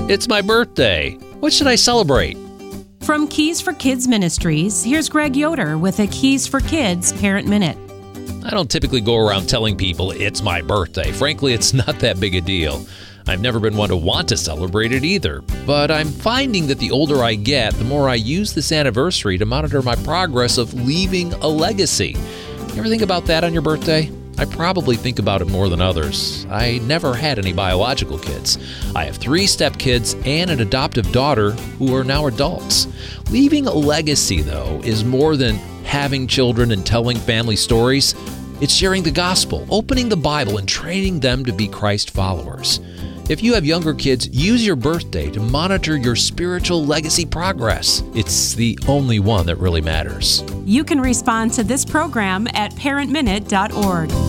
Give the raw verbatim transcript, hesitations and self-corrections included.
It's my birthday. What should I celebrate? From Keys for Kids Ministries, here's Greg Yoder with a Keys for Kids Parent Minute. I don't typically go around telling people it's my birthday. Frankly, it's not that big a deal. I've never been one to want to celebrate it either. But I'm finding that the older I get, the more I use this anniversary to monitor my progress of leaving a legacy. You ever think about that on your birthday? I probably think about it more than others. I never had any biological kids. I have three stepkids and an adoptive daughter who are now adults. Leaving a legacy, though, is more than having children and telling family stories. It's sharing the gospel, opening the Bible, and training them to be Christ followers. If you have younger kids, use your birthday to monitor your spiritual legacy progress. It's the only one that really matters. You can respond to this program at parent minute dot org.